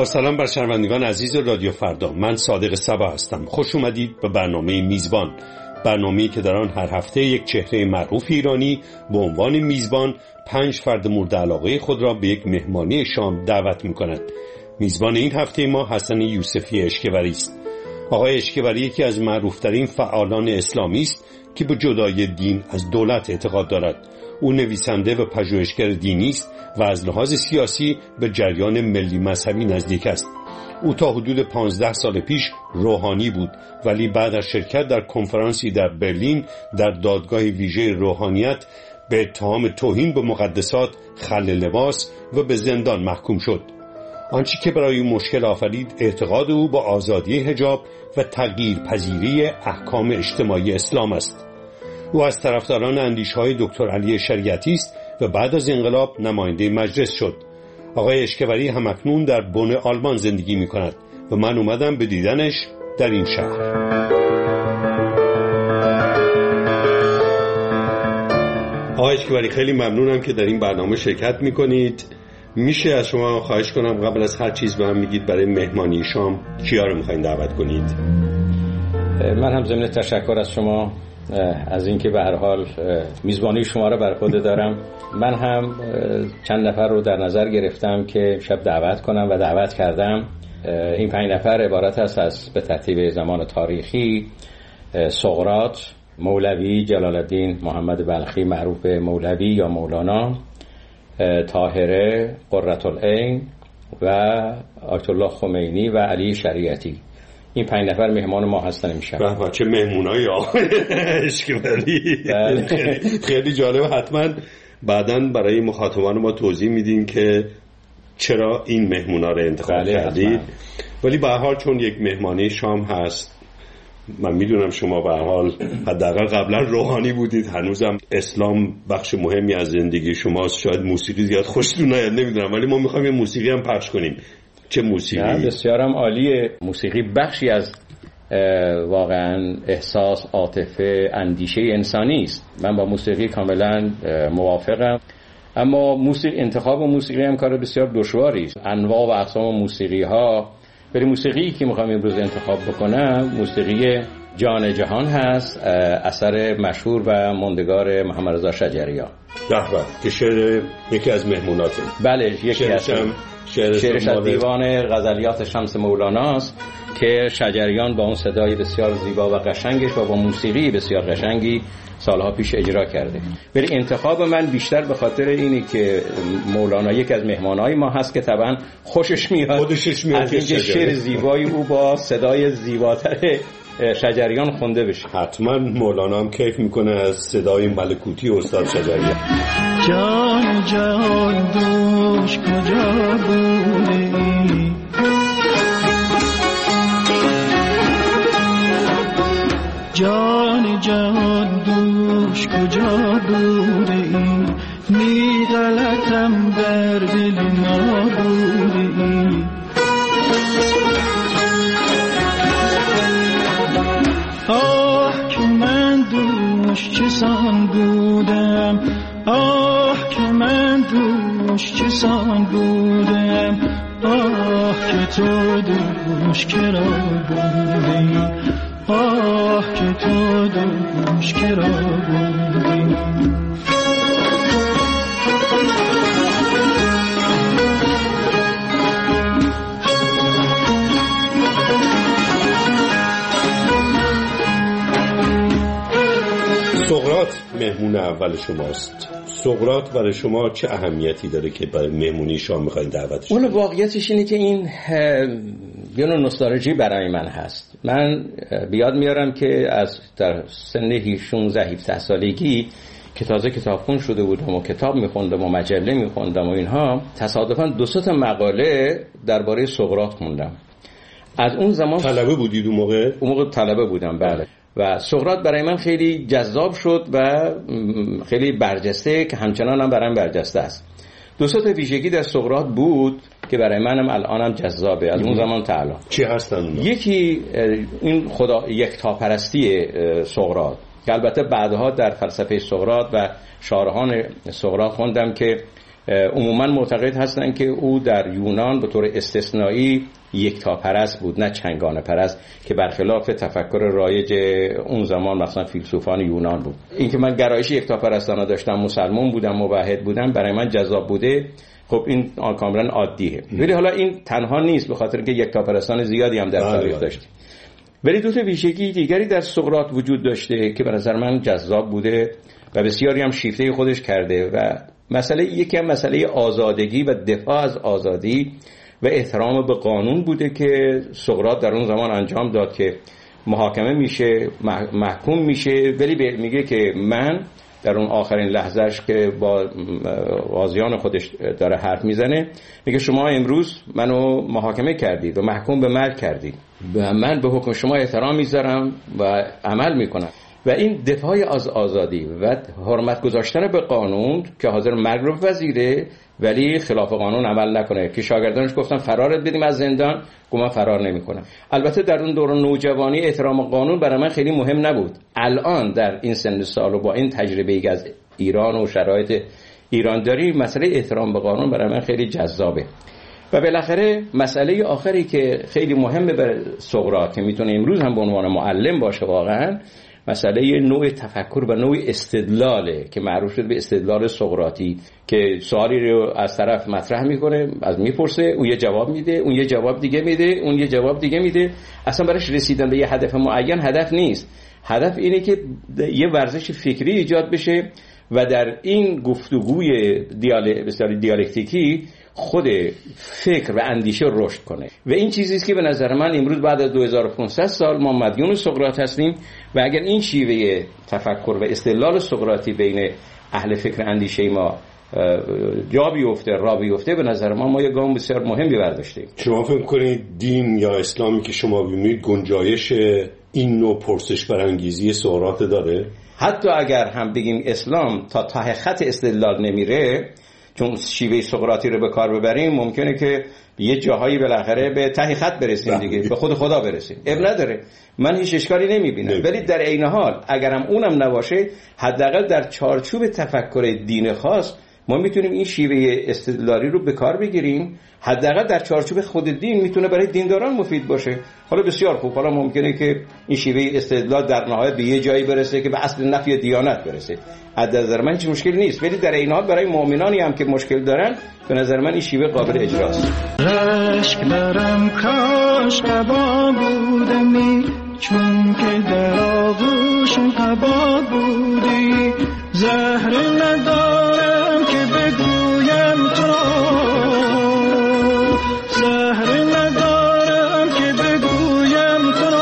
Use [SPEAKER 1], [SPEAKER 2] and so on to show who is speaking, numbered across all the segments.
[SPEAKER 1] سلام بر شنوندگان عزیز رادیو فردا. من صادق صبا هستم. خوش اومدید به برنامه میزبان، برنامه‌ای که در آن هر هفته یک چهره معروف ایرانی به عنوان میزبان 5 فرد مورد علاقه خود را به یک مهمانی شام دعوت می‌کند. میزبان این هفته ما حسن یوسفی اشکوری است. آقای اشکوری یکی از معروف‌ترین فعالان اسلامی است که به جدایی دین از دولت اعتقاد دارد. او نویسنده و پژوهشگر دینی است و از لحاظ سیاسی به جریان ملی مذهبی نزدیک است. او تا حدود 15 سال پیش روحانی بود، ولی بعد از شرکت در کنفرانسی در برلین در دادگاه ویژه روحانیت به اتهام توهین به مقدسات، خلع لباس و به زندان محکوم شد. آنچه که برای او مشکل آفرید اعتقاد او با آزادی حجاب و تغییر پذیری احکام اجتماعی اسلام است. او از طرفداران اندیشه‌های دکتر علی شریعتی است و بعد از انقلاب نماینده مجلس شد. آقای اشکوری همکنون در بن آلمان زندگی می‌کند و من اومدم به دیدنش در این شهر. آقای اشکوری خیلی ممنونم که در این برنامه شرکت می‌کنید. میشه از شما خواهش کنم قبل از هر چیز به هم میگید برای مهمانی شام کیا رو می‌خواید دعوت کنید؟
[SPEAKER 2] من هم ضمن تشکر از شما از اینکه به هر حال میزبانی شما رو بر خود دارم. من هم چند نفر رو در نظر گرفتم که شب دعوت کنم و دعوت کردم. این 5 نفر عبارت است از به ترتیب زمان تاریخی: سقراط، مولوی جلال الدین محمد بلخی معروف به مولوی یا مولانا، طاهره قرةالعین و آیت الله خمینی و علی شریعتی. این 5 نفر مهمان ما هستن امشب.
[SPEAKER 1] به چه مهمونایی آقای اشکوری. خیلی جالب. حتما بعداً برای مخاطبان ما توضیح میدین که چرا این مهمونا رو انتخاب کردید. ولی به هر حال چون یک مهمانی شام هست، من میدونم شما به هر حال حداقل قبلا روحانی بودید، هنوزم اسلام بخش مهمی از زندگی شماست. شاید موسیقی زیاد خوشتون نیاد، نمیدونم، ولی ما میخوایم یه موسیقی هم پخش کنیم. چه موسیقی؟
[SPEAKER 2] بسیارم عالیه. موسیقی بخشی از واقعا احساس، عاطفه، اندیشه انسانی است. من با موسیقی کاملا موافقم، اما انتخاب موسیقی هم کار بسیار دشواری است. انواع و اقسام موسیقی ها، ولی موسیقی که میخوام امروز انتخاب بکنم موسیقی جان جهان هست، اثر مشهور و ماندگار محمد رضا شجریان.
[SPEAKER 1] که شعر یکی از مهموناته.
[SPEAKER 2] بله، یکی از شعرش از دیوان غزلیات شمس مولاناست که شجریان با اون صدای بسیار زیبا و قشنگش و با موسیقی بسیار قشنگی سالها پیش اجرا کرده. ولی انتخاب من بیشتر به خاطر اینه که مولانا یک از مهمانهای ما هست که طبعا خوشش میاد از اینکه شعر زیبایی او با صدای زیباتر شجریان خونده بشه.
[SPEAKER 1] حتما مولانا هم کیف میکنه از صدای ملکوتی استاد شجریان.
[SPEAKER 3] جان جان دوش کجا بودی، جان جان دوش کجا بودی، می غلطم در دل ما بودی. آه که من دوش چسان بودم، آه که من دوش چسان بودم، آه که تو دوش کرا بودی، آه که تو دوش کرا بودی.
[SPEAKER 1] سقراط مهمون اول شماست. سقراط برای شما چه اهمیتی داره که برای مهمونی شما میخواین دعوتش؟
[SPEAKER 2] اون واقعیتش اینه که این یه نوع نوستالژی برای من هست. من بیاد میارم که از در سن 16-17 سالگی که تازه کتابخون شده بودم و کتاب میخوندم و مجله میخوندم و اینها، تصادفاً 2-3 مقاله درباره سقراط خوندم. از اون زمان
[SPEAKER 1] طلبه بودید اون موقع؟
[SPEAKER 2] اون موقع طلبه بودم، بله. و سقراط برای من خیلی جذاب شد و خیلی برجسته که همچنان هم برایم برجسته است. 2 ویژگی در سقراط بود که برای منم الانم جذابه از اون زمان تا الان.
[SPEAKER 1] چی هستن؟
[SPEAKER 2] یکی این خدا یکتاپرستی سقراط که البته بعدها در فلسفه سقراط و شارحان سقراط خوندم که عموما معتقد هستن که او در یونان به طور استثنایی یکتاپرست بود، نه چنگانه پرست، که برخلاف تفکر رایج اون زمان مثلا فیلسوفان یونان بود. اینکه من گرایش یکتاپرستانه داشتم، مسلمان بودم، موحد بودم، برای من جذاب بوده، خب این کاملا عادیه. ولی حالا این تنها نیست، به خاطر که یکتاپرستان زیادی هم در تاریخ داشتیم. ولی دو تا ویژگی دیگری در سقراط وجود داشته که به نظر من جذاب بوده و بسیاری هم شیفته خودش کرده و یکی هم مسئله آزادگی و دفاع از آزادی و احترام به قانون بوده که سقراط در اون زمان انجام داد که محاکمه میشه، محکوم میشه، ولی میگه که من در اون آخرین لحظهش که با قاضیان خودش داره حرف میزنه، میگه شما امروز منو محاکمه کردید و محکوم به مرگ کردید و من به حکم شما احترام میذارم و عمل میکنم. و این دفاع از آزادی و حرمت گذاشتن به قانون که حاضر مرگ رو بپذیره ولی خلاف قانون عمل نکنه، که شاگردانش گفتن فرارت بدیم از زندان، گفت من فرار نمیکنم. البته در اون دوران نوجوانی احترام قانون برای من خیلی مهم نبود. الان در این سن سال و با این تجربه‌ای که از ایران و شرایط ایران داریم، مسئله احترام به قانون برای من خیلی جذابه. و بالاخره مسئله آخری که خیلی مهمه برای سقراط که میتونه امروز هم به عنوان معلم باشه واقعا، مسئله نوع تفکر و نوع استدلاله که معروف شد به استدلال سقراطی، که سوالی رو از طرف مطرح میکنه، از میپرسه، اون یه جواب میده، اون یه جواب دیگه میده، اون یه جواب دیگه میده. اصلا برایش رسیدن به یه هدف معین هدف نیست. هدف اینه که یه ورزش فکری ایجاد بشه و در این گفتگوی دیالکتیکی خود فکر و اندیشه رشد کنه. و این چیزی است که به نظر من امروز بعد از 2500 سال ما مدیون سقراط هستیم و اگر این شیوه تفکر و استدلال سقراطی بین اهل فکر اندیشه ما جا بیفته، راه بیفته، به نظر ما یه گام بسیار مهمی برداشتیم.
[SPEAKER 1] شما فکر کنید دین یا اسلامی که شما ببینید گنجایش این نوع پرسش برانگیزی سقراط داره؟
[SPEAKER 2] حتی اگر هم بگیم اسلام تا ته خط استدلال نمیره، چون شیوه سقراطی رو به کار ببریم ممکنه که یه جاهایی بالاخره به ته خط برسیم دیگه، به خود خدا برسیم. اب نداره، من هیچ اشکالی نمیبینم. ولی در عین حال اگرم اونم نباشه، حداقل در چارچوب تفکر دین خاص ما میتونیم این شیوه استدلالی رو به کار بگیریم. حداقل در چارچوب خود دین میتونه برای دینداران مفید باشه. حالا بسیار خوب، حالا ممکنه که این شیوه استدلال در نهایت به یه جایی برسه که به اصل نفی دیانت برسه. از نظر من هیچ مشکلی نیست، ولی در این حال برای مؤمنانی هم که مشکل دارن به نظر من این شیوه قابل اجراست.
[SPEAKER 3] رشک برم کاش قبا بودمی، چون که در آغوشم قبا بودی. زهر ندارم که بگویم تو، زهر ندارم که بگویم تو،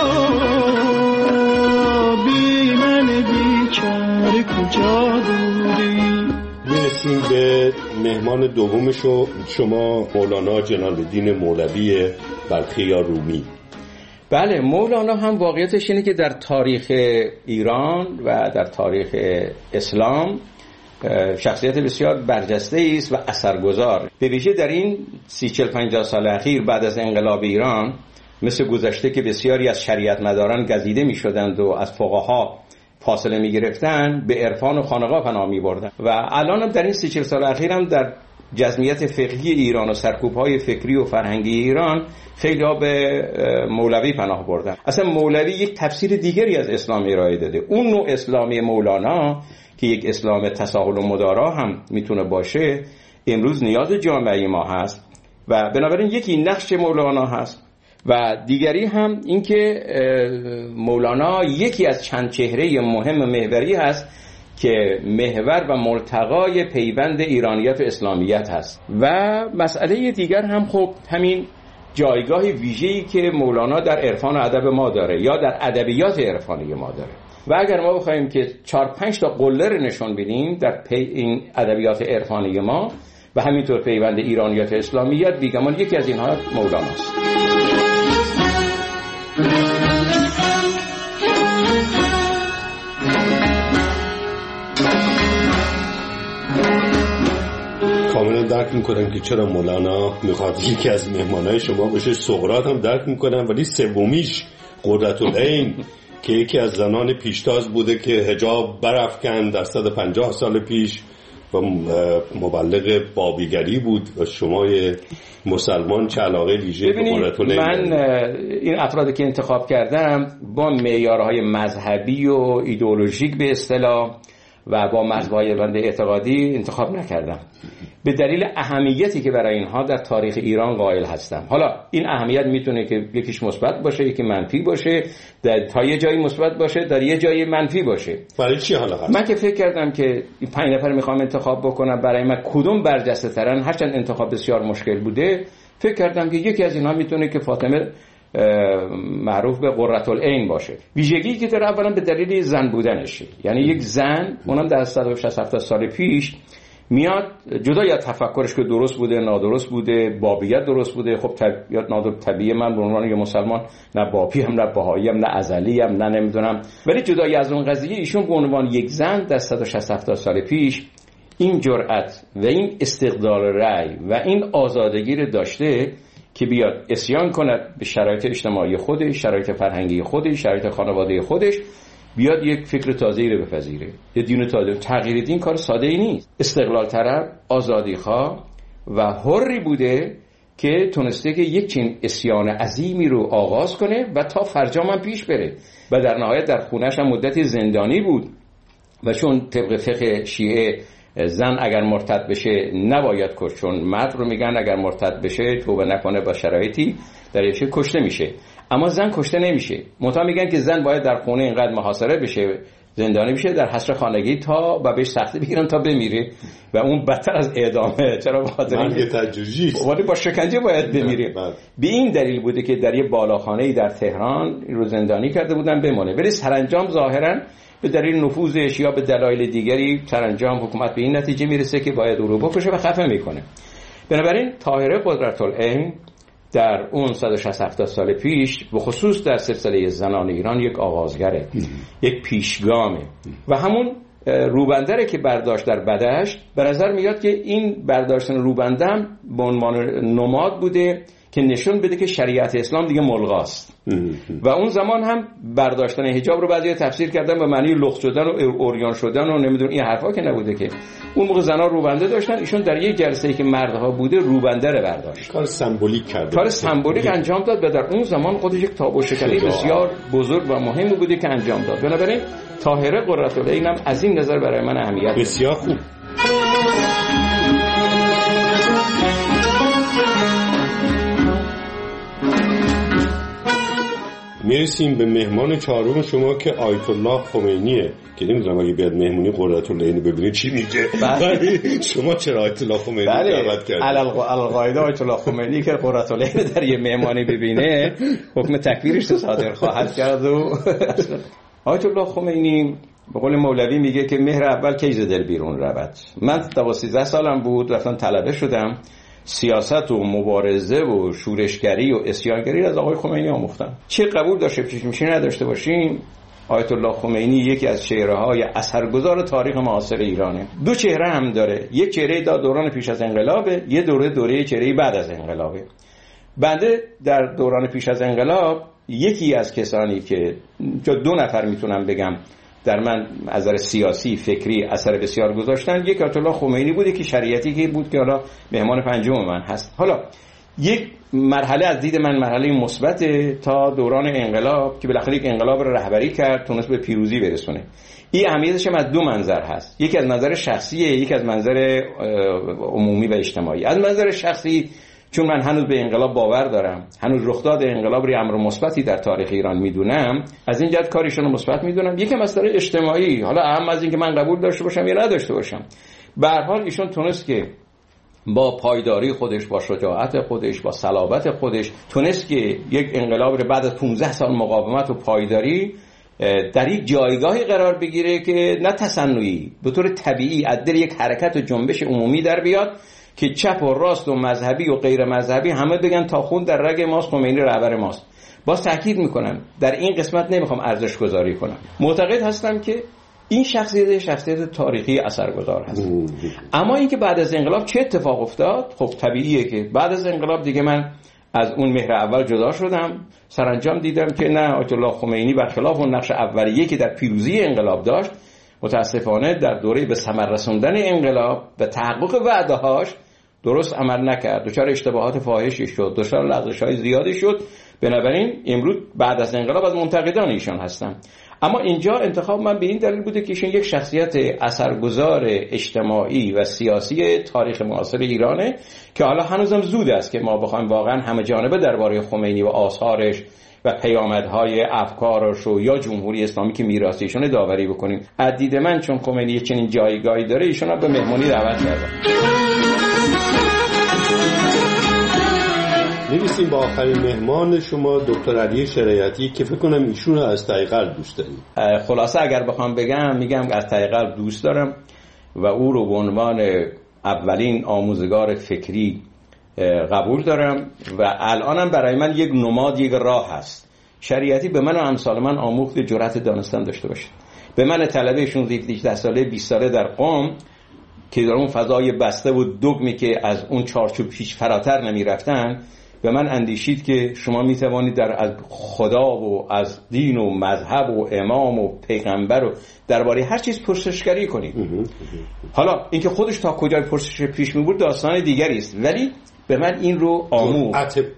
[SPEAKER 3] بی من بیچاره کجا بودی.
[SPEAKER 1] میرسیم به مهمان دومشو، شما مولانا جلال الدین مولوی بلخی رومی.
[SPEAKER 2] بله، مولانا هم واقعیتش اینه که در تاریخ ایران و در تاریخ اسلام شخصیت بسیار برجسته است و اثرگذار. به ویژه در این 30-40-50 سال اخیر بعد از انقلاب ایران، مثل گذشته که بسیاری از شریعت مداران گزیده می شدند و از فقها فاصله می گرفتن، به عرفان و خانقاه پناه می بردن. و الان هم در این 30-40 سال اخیر هم در جزمیت فقهی ایران و سرکوب‌های فکری و فرهنگی ایران خیلی ها به مولوی پناه بردن. اصلا مولوی یک تفسیر دیگری از اسلام ارائه داده. اون نوع اسلامی مولانا که یک اسلام تساهل و مدارا هم میتونه باشه، امروز نیاز جامعه ما هست و بنابراین یکی نقش مولانا هست و دیگری هم اینکه مولانا یکی از چند چهره مهم محوری هست که محور و ملتقای پیوند ایرانیت و اسلامیت هست. و مسئله دیگر هم خب همین جایگاه ویژه‌ای که مولانا در عرفان و ادب ما داره یا در ادبیات عرفانی ما داره. و اگر ما بخوایم که 4-5 تا قله رو نشون بدیم در این ادبیات عرفانی ما و همینطور پیوند ایرانیت و اسلامیت، بیگمان یکی از اینها مولاناست.
[SPEAKER 1] کاملا درک میکنم که چرا مولانا میخواد یکی از مهمانای شما باشه. سقراط هم درک میکنم، ولی سومیش قرةالعین که یکی از زنان پیشتاز بوده که حجاب برافکند در 150 سال پیش و مبلغ بابیگری بود و شما مسلمان چه علاقه ویژه به قرةالعین؟
[SPEAKER 2] من این افرادی که انتخاب کردم با معیارهای مذهبی و ایدئولوژیک به اصطلاح و با مذهب‌های بنده اعتقادی انتخاب نکردم، به دلیل اهمیتی که برای اینها در تاریخ ایران قائل هستم. حالا این اهمیت میتونه که یکیش مثبت باشه، یکی منفی باشه، تا یه جایی مثبت باشه، در یه جایی منفی باشه.
[SPEAKER 1] برای چی حالا هست؟
[SPEAKER 2] من که فکر کردم که این 5 نفر میخوام انتخاب بکنم، برای من کدوم برجسته ترن، هرچند انتخاب بسیار مشکل بوده، فکر کردم که یکی از اینها میتونه که فاطمه معروف به قرةالعین باشه. ویژگی که داره اولا به دلیل زن بودنشه، یعنی یک زن اونم در 160 سال پیش میاد جدا یا تفکرش که درست بوده نادرست بوده، بابیت درست بوده، خب طبیعی من به عنوان یه مسلمان نه بابی هم نه بهایی هم نه ازلی هم نه نمیدونم، ولی جدای از اون قضیه ایشون به عنوان یک زن در 160 سال پیش این جرأت و این استقلال رأی و این آزادگی رو داشته که بیاد اسیان کند به شرایط اجتماعی خودش، شرایط فرهنگی خودش، شرایط خانواده خودش، بیاد یک فکر تازه‌ای رو بپذیره، یه دین تازه. تغییر دین کار ساده‌ای نیست. استقلال طلب، آزادیخواه و حری بوده که تونسته که یک چنین اسیان عظیمی رو آغاز کنه و تا فرجام هم پیش بره و در نهایت در خونه‌اش هم مدتی زندانی بود و چون طبق فقه شیعه زن اگر مرتد بشه نباید کشت، چون مرد رو میگن اگر مرتد بشه توبه نکنه با شرایطی درش کشته میشه، اما زن کشته نمیشه. منتها میگن که زن باید در خونه اینقدر محاصره بشه، زندانی بشه، در حصر خانگی تا و بهش سختی بگیرن تا بمیره و اون بدتر از اعدامه. چرا؟ بخاطر
[SPEAKER 1] اینکه تجویزی
[SPEAKER 2] ولی با شکنجه باید بمیره. به این دلیل بوده که در یه بالاخانه‌ای در تهران رو زندانی کرده بودن بمونه، ولی سرانجام ظاهراً به دلیل نفوذش یا به دلایل دیگری سرانجام حکومت به این نتیجه میرسه که باید او رو بکشه و خفه میکنه. بنابراین طاهره قرةالعین در اون 160 سال پیش به خصوص در سلسله زنان ایران یک آغازگره، یک پیشگامه و همون روبندره که برداشت در بدشت. به نظر میاد که این برداشتن روبندم به عنوان نماد بوده که نشون بده که شریعت اسلام دیگه ملغاست و اون زمان هم برداشتن حجاب رو بعضی تفسیر کردن به معنی لخت شدن و اوریان شدن و نمیدون این حرفا که نبوده که اون موقع زنا روبنده داشتن، ایشون در یک جلسه‌ای که مردها بوده روبنده رو برداشت،
[SPEAKER 1] کار سمبولیک کرد،
[SPEAKER 2] کار سمبولیک انجام داد و در اون زمان خودش یک تابو شکنی بسیار بزرگ و مهمی بوده که انجام داد. بنابراین طاهره قرةالعین هم از این نظر برای من اهمیت
[SPEAKER 1] بسیار خوب. میرسیم به مهمان چهارم شما که آیت الله خمینیه که نمیدونم اگه بیاد مهمونی قرةالعین ببینید چی میگه. شما چرا آیت الله خمینی دعوت کردید؟
[SPEAKER 2] القاعده آیت الله خمینی که قرةالعین در یه مهمانی ببینه حکم تکفیرش رو صادر خواهد کرد. و آیت الله خمینی به قول مولوی میگه که مهر اول کی ز دل بیرون رود. من 13 سالم بود رفتم طلبه شدم، سیاست و مبارزه و شورشگری و اسیانگری از آقای خمینی آموختم. چه قبول داشته باشیم چه نداشته باشیم، آیت الله خمینی یکی از چهره‌های اثرگذار تاریخ معاصر ایرانه. دو چهره هم داره، یک چهره دوران پیش از انقلابه، یه دوره چهره بعد از انقلابه. بنده در دوران پیش از انقلاب یکی از کسانی که 2 نفر میتونم بگم در من از نظر سیاسی فکری اثر بسیار گذاشتن، یک آیت الله خمینی بوده که شریعتی که بود که حالا مهمان پنجم من هست. حالا یک مرحله از دید من مرحله مثبت تا دوران انقلاب که بالاخره یک انقلاب رو رهبری کرد، تونست به پیروزی برسونه. این اهمیتش هم از 2 منظر هست، یکی از نظر شخصیه، یکی از منظر عمومی و اجتماعی. از منظر شخصی چون من هنوز به انقلاب باور دارم، هنوز رخداد انقلاب رو امر مثبتی در تاریخ ایران میدونم، از این جهت کارشون رو مثبت میدونم. یکی مسئله اجتماعی، حالا اهم از این که من قبول داشته باشم یا نداشته باشم، به هر حال ایشون تونست که با پایداری خودش، با شجاعت خودش، با صلابت خودش تونست که یک انقلاب رو بعد از 15 سال مقاومت و پایداری در یک جایگاهی قرار بگیره که نه تصنعی، به طور طبیعی از دل یک حرکت و جنبش عمومی در بیاد که چپ و راست و مذهبی و غیر مذهبی همه بگن تا خون در رگ ماست، خمینی رهبر ماست. باز تاکید میکنم در این قسمت نمیخوام ارزش گذاری کنم، معتقد هستم که این شخصیت تاریخی اثرگذار هست. اما اینکه بعد از انقلاب چه اتفاق افتاد، خب طبیعیه که بعد از انقلاب دیگه من از اون مهر اول جدا شدم، سرانجام دیدم که نه، آیت الله خمینی برخلاف اون نقش اولیه که در پیروزی انقلاب داشت، متاسفانه در دوره به ثمر رسوندن انقلاب به تحقق وعده‌هاش درست عمل نکرد، دچار اشتباهات فاحشی شد، دچار لغزش‌های زیادی شد. بنابراین امروز بعد از انقلاب از منتقدان ایشان هستم. اما اینجا انتخاب من به این دلیل بوده که ایشون یک شخصیت اثرگذار اجتماعی و سیاسی تاریخ معاصر ایرانه که حالا هنوزم زود است که ما بخوایم واقعا همه جانبه درباره خمینی و آثارش و پیامدهای افکارش و یا جمهوری اسلامی که میراث ایشونه داوری بکنیم. از دید من چون خمینی چنین جایگاهی داره، ایشون رو به مهمونی دعوت کردم.
[SPEAKER 1] می‌رسیم با آخرین مهمان شما دکتر علی شریعتی که فکر کنم ایشون رو از ته قلب دوست دارید.
[SPEAKER 2] خلاصه اگر بخوام بگم میگم از ته قلب دوست دارم و او رو به عنوان اولین آموزگار فکری قبول دارم و الانم برای من یک نماد، یک راه هست. شریعتی به من و امثال من آموخت جرأت دانستن داشته باشه. به من طلبه 16 ساله 20 ساله در قم که در اون فضای بسته و دگمی که از اون چارچوب هیچ فراتر نمی رفتن، به من اندیشید که شما می توانید از خدا و از دین و مذهب و امام و پیغمبر و درباره هر چیز پرسشگری کنید. حالا اینکه خودش تا کجای پرسش پیش می برد داستان دیگری است، ولی به من این رو آموخت.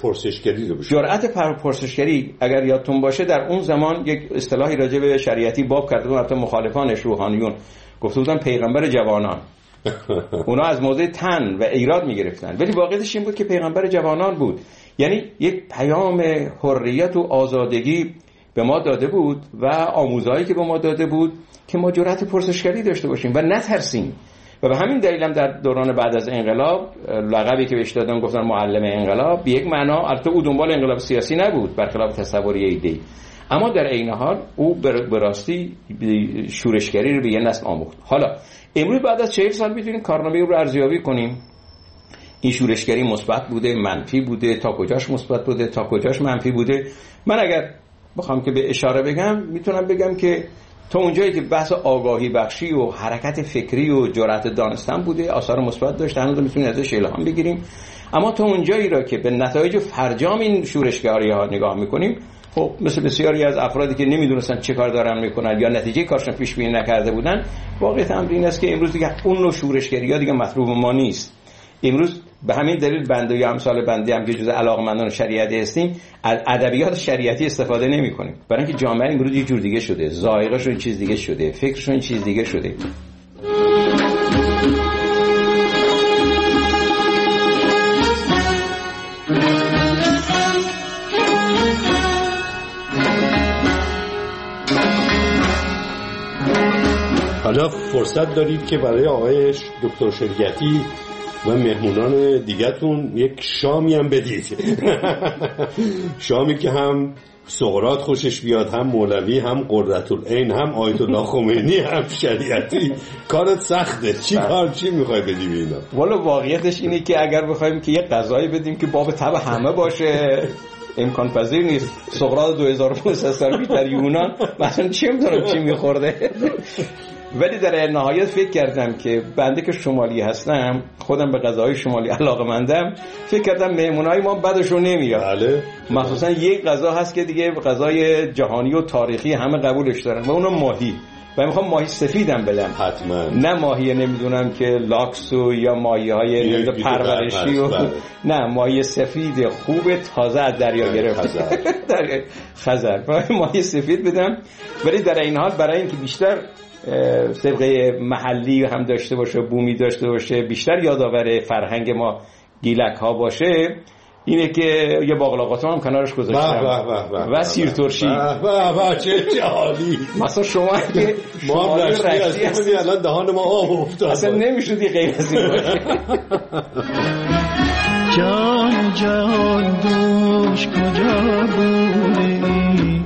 [SPEAKER 2] جرأت پرسشگری اگر یادتون باشه در اون زمان یک اصطلاحی راجع به شریعتی باب کرده بودن، البته مخالفانش روحانیون گفته بودن پیغمبر جوانان. اونا از موضع تن و ایراد میگرفتن، ولی واقعیتش این بود که پیغمبر جوانان بود. یعنی یک پیام حریت و آزادگی به ما داده بود و آموزهایی که به ما داده بود که ما جرأت پرسشگری داشته باشیم و نترسیم. و به همین دلیلم در دوران بعد از انقلاب لقبی که بهش دادن گفتن معلم انقلاب، به یک معنا البته او دنبال انقلاب سیاسی نبود برخلاف تصوری ایده‌ای، اما در عین حال او به راستی شورشگری رو به یه نسل آموخت. حالا امروز بعد از 40 سال میتونیم کارنامه او رو ارزیابی کنیم. این شورشگری مثبت بوده، منفی بوده، تا کجاش مثبت بوده، تا کجاش منفی بوده. من اگر بخوام که به اشاره بگم میتونم بگم که تا اونجایی که بحث آگاهی بخشی و حرکت فکری و جرأت دانستن بوده آثار مثبت داشته، هنوز میتونیم ازش الهام بگیریم. اما تا اونجایی را که به نتایج فرجام این شورشگری‌ها نگاه میکنیم، خب مثل بسیاری از افرادی که نمیدونستن چه کار دارن میکنن یا نتیجه کارشون پیش بینی نکرده بودن، واقعیت امر این است که امروز دیگه اون نوع شورشگری‌ها دیگه مطلوب ما نیست. امروز به همین دلیل بنده یا امثال بنده هم که جزء علاقه‌مندان شریعتی هستیم، از ادبیات شریعتی استفاده نمی‌کنیم، برای اینکه جامعه امروز یه جور دیگه شده، ذائقه‌شون این چیز دیگه شده، فکرشون این چیز دیگه شده.
[SPEAKER 1] حالا فرصت دارید که برای آقای دکتر شریعتی و مهمونان دیگه‌تون یک شامی هم بدید. شامی که هم سقراط خوشش بیاد، هم مولوی، هم قرةالعین، هم آیت الله خمینی، هم شریعتی. کارت سخته. چی میخوای بدی به اینا؟
[SPEAKER 2] والا واقعیتش اینه که اگر بخوایم که یه غذایی بدیم که باب طبع همه باشه امکان پذیر نیست. سقراط 2500 سال پیش در یونان مثلا چی می‌دونم چی می‌خورده. ولی در نهایت فکر کردم که بنده که شمالی هستم، خودم به غذاهای شمالی علاقه‌مندم، فکر کردم مهمونای ما بدشون نمیاد.
[SPEAKER 1] بله.
[SPEAKER 2] مخصوصا یک غذا هست که دیگه غذای جهانی و تاریخی همه قبولش دارن و اونم ماهی. و میخوام ماهی سفیدم بدم.
[SPEAKER 1] حتما. نه
[SPEAKER 2] ماهی نمیدونم که لاکس و یا ماهی‌های پرورشی و نه، ماهی سفید خوب تازه از دریا گرفته. در خزر. ماهی سفید بدم، ولی در این حال برای اینکه بیشتر سابقه محلی هم داشته باشه، بومی داشته باشه، بیشتر یادآور فرهنگ ما گیلک ها باشه، اینه که یه باقلاقات هم کنارش گذاشتم و سیر ترشی.
[SPEAKER 1] چه عالی.
[SPEAKER 2] مثلا شما که
[SPEAKER 1] ما رشتی هستی الان دهان ما آب افتاد،
[SPEAKER 2] اصلا نمیشودی غیر از این باشه.
[SPEAKER 3] جان جهان دوش کجا بودی،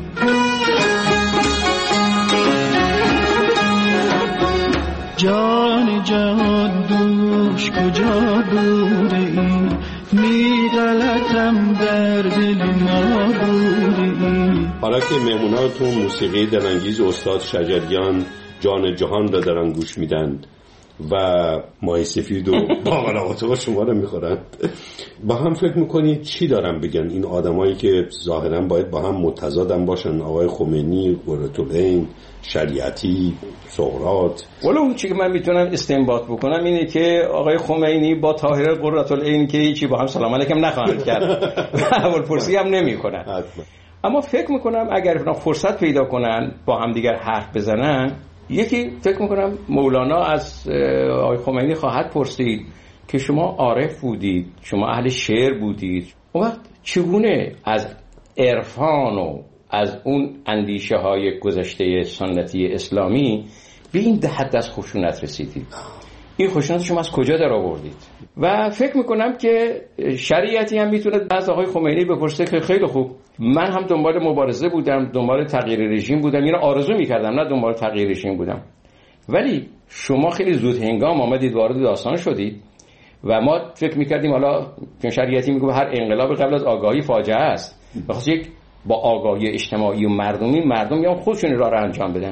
[SPEAKER 3] جان جهان دوش کجا بودی، می غلطم در دل ما بودی.
[SPEAKER 1] حالا که مهموناتون موسیقی دلانگیز استاد شجریان جان جهان را دارن گوش میدن، و ماهی سفید و باقلاوات با شما رو میخورن. با هم فکر میکنید چی دارن بگن این آدمایی که ظاهرا باید با هم متضادن باشن؟ آقای خمینی، قرةالعین، شریعتی، سقراط.
[SPEAKER 2] ولی اون چیزی که من میتونم استنباط بکنم اینه که آقای خمینی با طاهره قرةالعین که هیچی با هم سلام علیکم نخواهند کرد، اول پرسی هم نمیکنن. اما فکر میکنم اگر فرصت پیدا کنن با هم دیگر حرف بزنن، یکی فکر میکنم مولانا از آقای خمینی خواهد پرسید که شما عارف بودید، شما اهل شعر بودید، اون وقت چگونه از عرفان و از اون اندیشه های گذشته سنتی اسلامی به این حد از خشونت رسیدید؟ این خشونت شما از کجا در آوردید؟ و فکر میکنم که شریعتی هم میتونه از آقای خمینی بپرسه که خیلی خوب، من هم دنبال مبارزه بودم، دنبال تغییر رژیم بودم، اینو آرزو میکردم، نه دنبال تغییر رژیم بودم، ولی شما خیلی زود هنگام آمدید وارد داستان شدید و ما فکر میکردیم حالا چون شریعتی میگه هر انقلاب قبل از آگاهی فاجعه است، بخاطر یک با آگاهی اجتماعی و مردمی مردم یا خودشون راه را انجام بدن.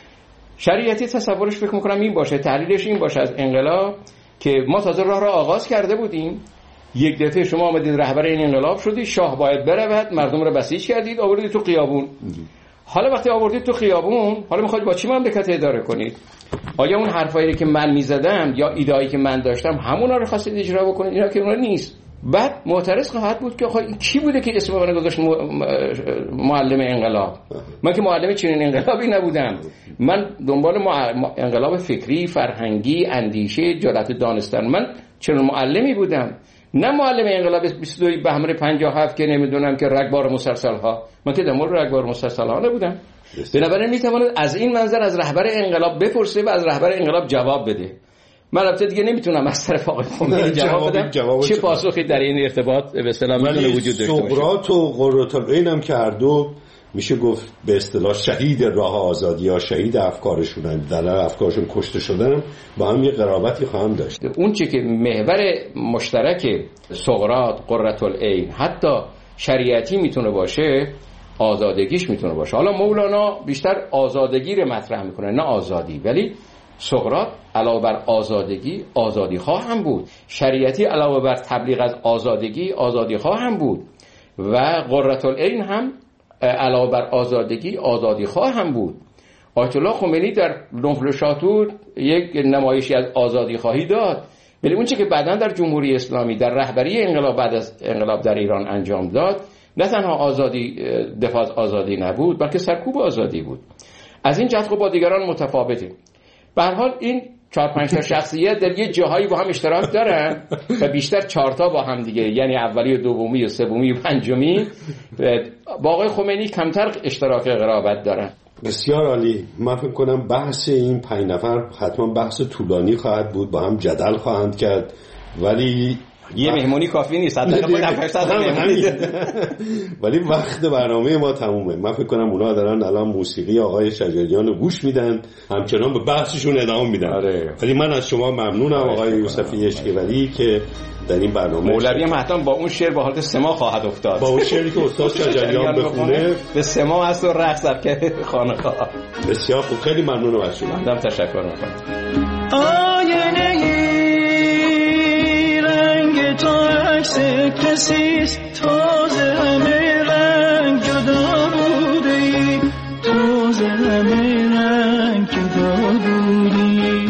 [SPEAKER 2] شریعتی تصورش فکر میکنم این باشه، تحلیلش این باشه از انقلاب که ما تازه راه را آغاز کرده بودیم، یک دفعه شما آمدید رهبر این انقلاب شدید، شاه باید برود، مردم رو بسیج کردید، آوردید تو خیابون. حالا وقتی آوردید تو خیابون، حالا میخواید با چی مملکت اداره کنید؟ آیا اون حرفایی که من میزدم یا ایده‌ای که من داشتم همونا رو خواستید اجرا بکنید؟ اینا که اونا نیست. بعد معترض خواهد بود که آخه کی بوده که اسم من گذاشت معلم انقلاب؟ من که معلم چنین انقلابی نبودم. من دنبال انقلاب فکری، فرهنگی، اندیشه، جرأت دانستن، من چنین معلمی بودم، نه معلم انقلاب 22 بهمن 57 که نمیدونم که رگبار مسلسل ها. من که دنبال رگبار مسلسل ها نبودم. بنابراین میتواند از این منظر از رهبر انقلاب بپرسه و از رهبر انقلاب جواب بده. من البته دیگه نمیتونم از طرف آقای خمینی جواب بدم چه پاسخی در این ارتباط به اصطلاح میتونه وجود داشته باشه.
[SPEAKER 1] سقراط و قرةالعین هم که هر دو میشه گفت به اصطلاح شهید راه آزادی یا شهید افکارشونن، در افکارشون کشته شدن، با هم یه قرابتی خواهم داشت.
[SPEAKER 2] اون چیزی که محور مشترک سقراط، قرةالعین، حتی شریعتی میتونه باشه، آزادگیش میتونه باشه. حالا مولانا بیشتر آزادگی رو مطرح میکنه نه آزادی، ولی سقراط علاوه بر آزادگی آزادی خواه هم بود، شریعتی علاوه بر تبلیغ از آزادگی آزادی خواه هم بود و قرةالعین هم علاوه بر آزادگی آزادی خواه هم بود. آیت الله خمینی در نفل شاطور یک نمایشی از آزادی خواهی داد، ولی اون چیزی که بعداً در جمهوری اسلامی در رهبری انقلاب بعد از انقلاب در ایران انجام داد، نه تنها آزادی دفاع از آزادی نبود بلکه سرکوب آزادی بود. از این جهت با دیگران متفاوته. به هر حال این 4-5 تا شخصیت در یه جاهایی با هم اشتراک دارن و بیشتر 4 تا با هم دیگه، یعنی اولی و دومی و سومی و پنجمی. با آقای خمینی کمتر اشتراک قرابت دارن.
[SPEAKER 1] بسیار عالی. من فکر کنم بحث این 5 نفر حتما بحث طولانی خواهد بود، با هم جدل خواهند کرد، ولی
[SPEAKER 2] یه مهمونی کافی نیست، حتی
[SPEAKER 1] ولی وقت برنامه ما تمومه. من فکر کنم اونا دارن الان موسیقی آقای شجریان رو گوش میدن، همچنان به بحثشون ادامه میدن. ولی من از شما ممنونم آقای یوسفی اشکیوری که در این برنامه
[SPEAKER 2] مولوی هم حتما با اون شعر به حالت سما خواهد افتاد،
[SPEAKER 1] با اون شعری که استاد شجریان بخونه
[SPEAKER 2] به سما هست و رقص در که خانقاه.
[SPEAKER 1] بسیار خوب، خیلی ممنونم از شما.
[SPEAKER 2] من تشکر میکنم.
[SPEAKER 3] آینه رنگ تو عکس کسیست، تازه همه رنگ جدا بودی، تازه همه رنگ جدا بودی.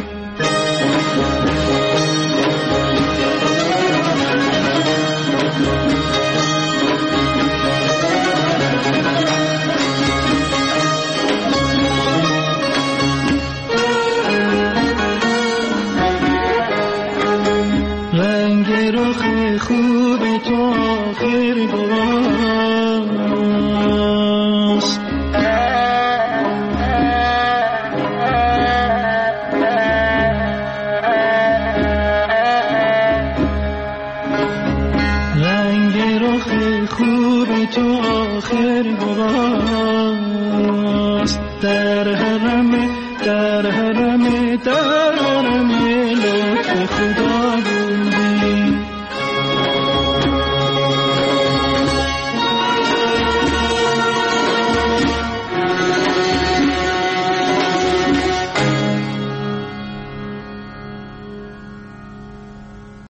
[SPEAKER 3] خوب تو آخر باز، رنگ رخ خوب تو آخر باز، در